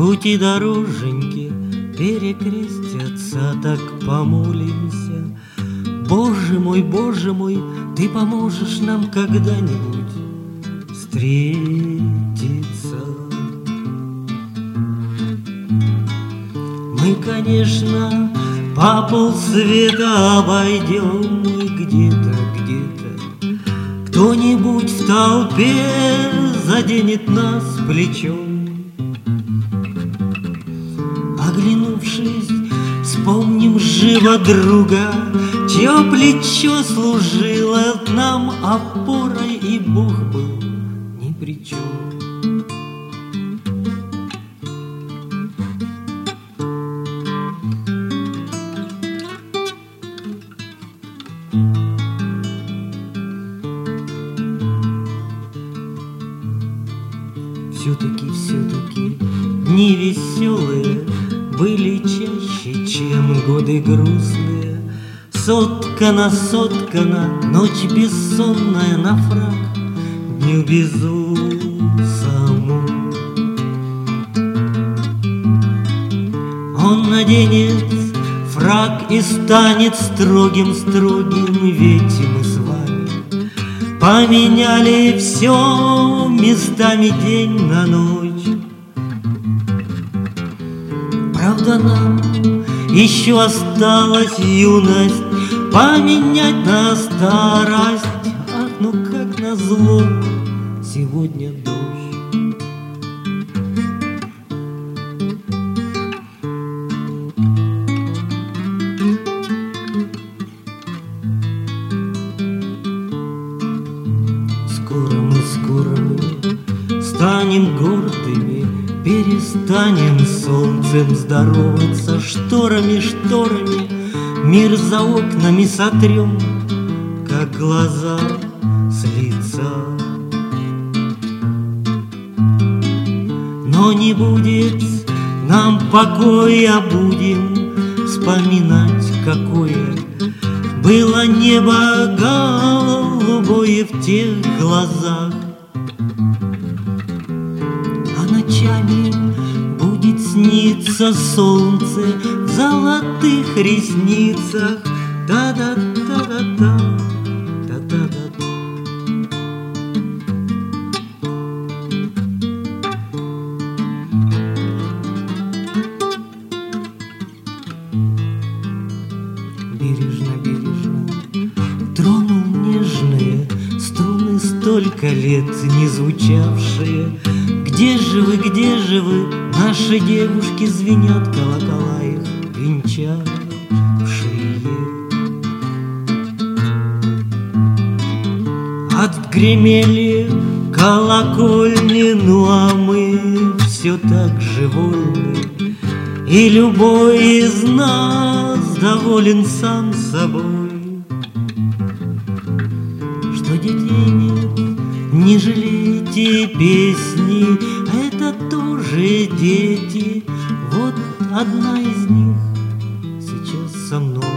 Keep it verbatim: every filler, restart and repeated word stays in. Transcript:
Пути дороженьки перекрестятся, так помолимся. Боже мой, Боже мой, Ты поможешь нам когда-нибудь встретиться. Мы, конечно, по полсвета обойдем, и где-то, где-то кто-нибудь в толпе заденет нас плечом. Оглянувшись, вспомним живо друга, чье плечо служило нам опорой, и Бог был ни при чем. Все-таки, все-таки дни веселые были чаще, чем годы грустные. Соткана, соткана, ночь бессонная на фрак дню безусому. Он наденет фрак и станет строгим-строгим, ведь мы с вами поменяли все местами день на ночь. Правда, нам еще осталась юность поменять на старость. Ах, ну как назло, сегодня дождь. Скоро мы, скоро мы станем гордыми, перестанем солнцем здороваться, шторами, шторами мир за окнами сотрем, как глаза с лица. Но не будет нам покоя, будем вспоминать, какое было небо голубое в тех глазах. А ночами будет сниться солнце в золотых ресницах. Да-да-да-да-да, да-да-да-да. Бережно, бережно тронул нежные струны, столько лет не звучавшие. Где же вы, где же вы, наши девушки, звенят колокола их венчавшие. Отгремели колокольни, ну а мы все так же вольны, и любой из нас доволен сам собой. Что детей нет, не жалейте песни, это тоже дети. Вот одна из них сейчас со мной.